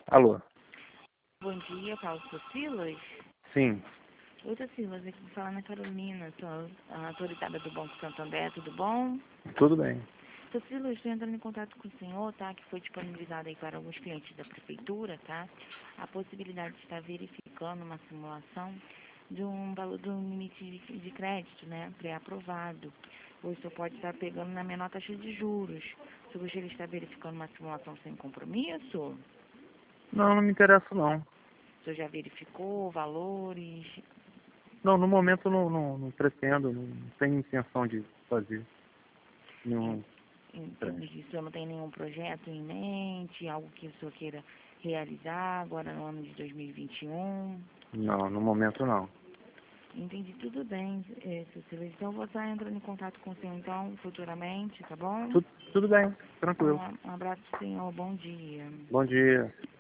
Alô? Bom dia, Paulo Silas. Sim, Oi, Silas, aqui fala Ana Carolina, sou a autorizada do Banco Santander, tudo bom? tudo bem. Silas, estou entrando em contato com o senhor, tá? Que foi disponibilizado aí para alguns clientes da prefeitura, tá? A possibilidade de estar verificando uma simulação de um valor do limite de crédito, né? Pré-aprovado. O senhor pode estar pegando na menor taxa de juros. O senhor gostaria de estar verificando uma simulação sem compromisso? Não, não me interessa não. O senhor já verificou valores? Não, no momento não pretendo, não tenho intenção de fazer nenhum Entendi. empréstimo. O senhor não tem nenhum projeto em mente, algo que o senhor queira realizar agora no ano de 2021? Não, no momento não. Entendi, tudo bem, Cecília. Então, eu vou estar entrando em contato com o senhor, então, futuramente, tá bom? Tudo bem, tranquilo. Um abraço, senhor. Bom dia. Bom dia.